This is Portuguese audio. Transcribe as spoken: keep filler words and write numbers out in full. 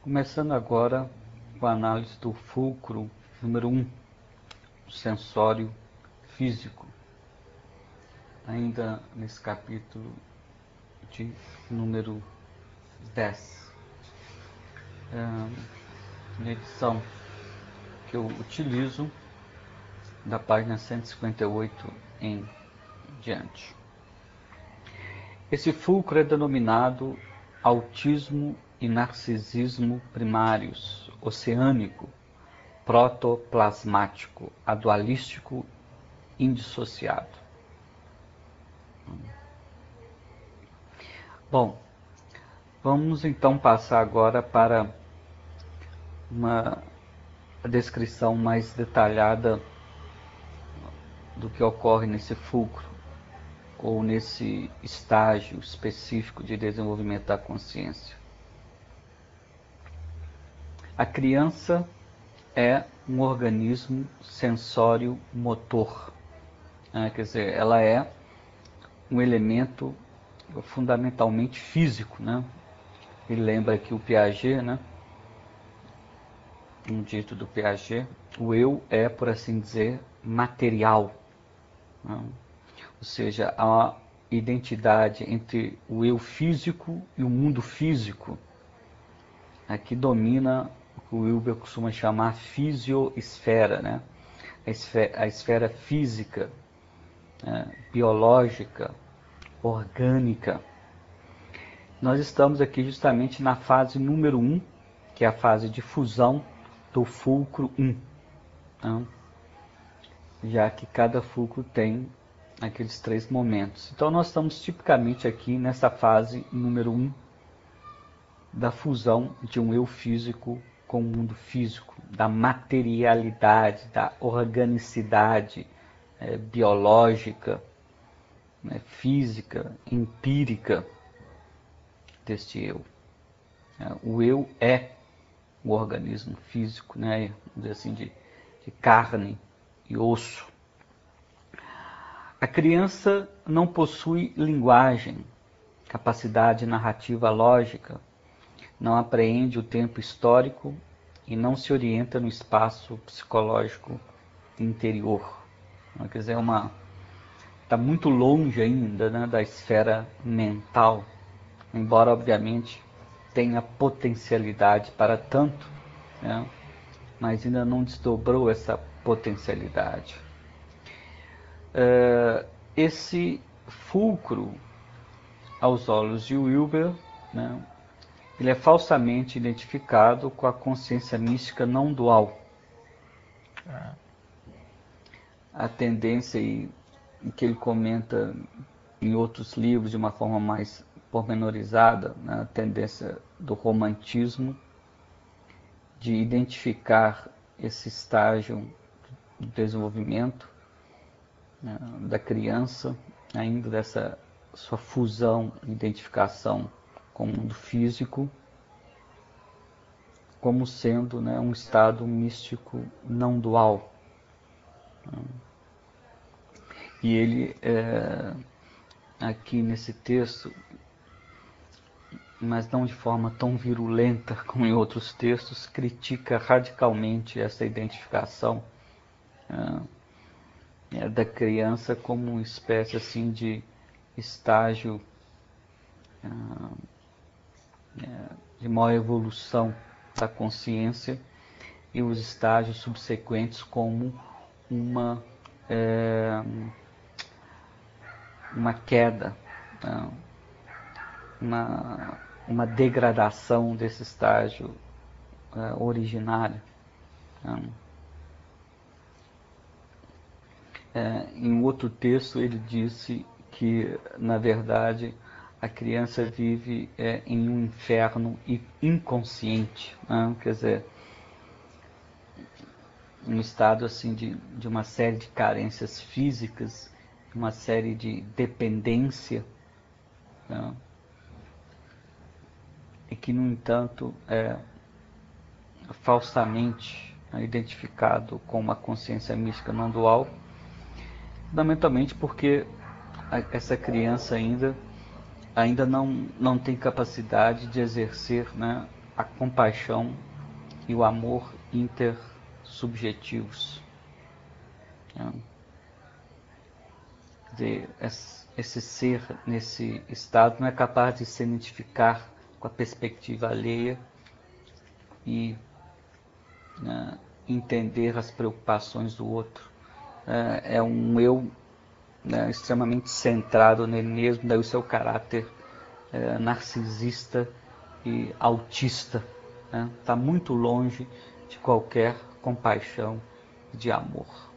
Começando agora com a análise do fulcro número um, o sensório físico. Ainda nesse capítulo de número dez. É, na edição que eu utilizo, da página cento e cinquenta e oito em diante. Esse fulcro é denominado autismo e narcisismo primários, oceânico, protoplasmático, adualístico, indissociado. Bom, vamos então passar agora para uma descrição mais detalhada do que ocorre nesse fulcro, ou nesse estágio específico de desenvolvimento da consciência. A criança é um organismo sensório-motor, né? Quer dizer, ela é um elemento fundamentalmente físico, né? Ele lembra aqui o Piaget, né? Um dito do Piaget, o eu é, por assim dizer, material, né? Ou seja, a identidade entre o eu físico e o mundo físico. Aqui domina o que o Wilber costuma chamar fisioesfera, né? A esfera, a esfera física, né? Biológica, orgânica. Nós estamos aqui justamente na fase número um, que é a fase de fusão do fulcro um. Né? Já que cada fulcro tem aqueles três momentos. Então nós estamos tipicamente aqui nessa fase número um da fusão de um eu físico com o mundo físico, da materialidade, da organicidade é, biológica, né, física, empírica deste eu. É, o eu é o organismo físico, né, vamos dizer assim, de, de carne e osso. A criança não possui linguagem, capacidade narrativa lógica, não apreende o tempo histórico e não se orienta no espaço psicológico interior. Quer dizer, uma está muito longe ainda, né, da esfera mental, embora obviamente tenha potencialidade para tanto, né, mas ainda não desdobrou essa potencialidade. Uh, esse fulcro, aos olhos de Wilber, né, ele é falsamente identificado com a consciência mística não dual. Ah. A tendência aí, que ele comenta em outros livros de uma forma mais pormenorizada, né, a tendência do romantismo de identificar esse estágio do desenvolvimento, né, da criança, ainda dessa sua fusão, identificação com o mundo físico, como sendo, né, um estado místico não dual. E ele, é, aqui nesse texto, mas não de forma tão virulenta como em outros textos, critica radicalmente essa identificação é, da criança como uma espécie assim de estágio é, de maior evolução da consciência, e os estágios subsequentes como uma é, uma queda, né? uma, uma degradação desse estágio é, originário. Né? É, em outro texto ele disse que, na verdade, a criança vive é, em um inferno inconsciente, né? Quer dizer, um estado assim de, de uma série de carências físicas, uma série de dependência, né? E que, no entanto, é falsamente é, identificado com uma consciência mística não dual, fundamentalmente porque a, essa criança ainda, ainda não, não tem capacidade de exercer, né, a compaixão e o amor intersubjetivos. Esse ser nesse estado não é capaz de se identificar com a perspectiva alheia e, né, entender as preocupações do outro. É um eu, né, extremamente centrado nele mesmo, daí o seu caráter é, narcisista e autista, né? Está muito longe de qualquer compaixão e de amor.